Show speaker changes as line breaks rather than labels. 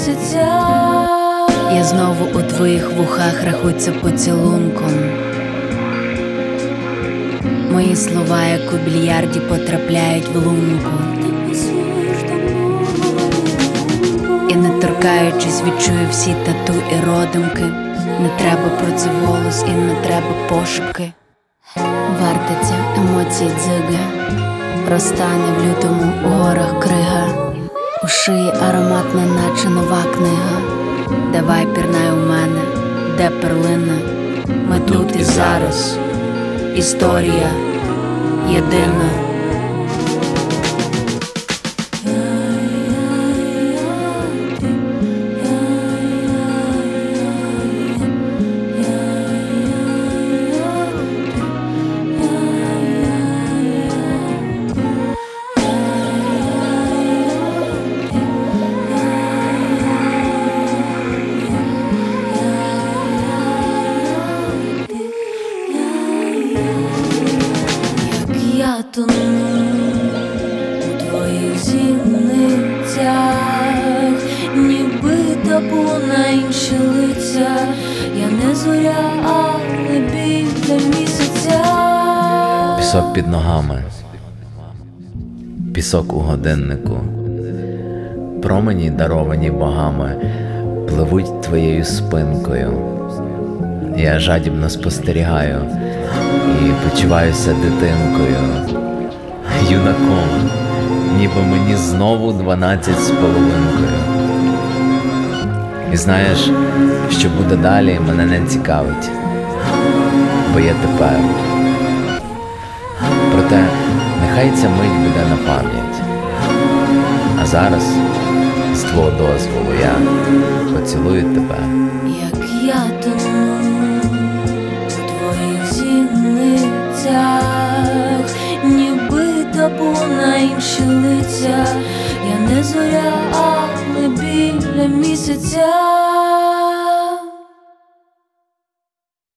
місяця.
Я знову у твоїх вухах рахується поцілунком. Мої слова, як у більярді, потрапляють в лунку. І не торкаючись, відчую всі тату і родимки. Не треба про це голос і не треба пошепки. Вартиться емоцій дзига, розтане в лютому у горах крига. У шиї ароматна, наче нова книга. Давай пірнай у мене, де перлина. Ми тут і зараз. Історія єдина.
Я тону у твоїх зіницях, ніби табу на інші лиця. Я не зоря, але біля місяця.
Пісок під ногами, пісок у годиннику, промені, даровані богами, пливуть твоєю спинкою. Я жадібно спостерігаю і почуваюся дитинкою, юнаком, ніби мені знову 12 з половинкою. І знаєш, що буде далі, мене не цікавить, бо є тепер. Проте нехай ця мить буде на пам'ять. А зараз, з твого дозволу, я поцілую тебе.
Як я тону у твоїх зіницях, ніби табу на інші лиця. Я не зоря, але біля місяця.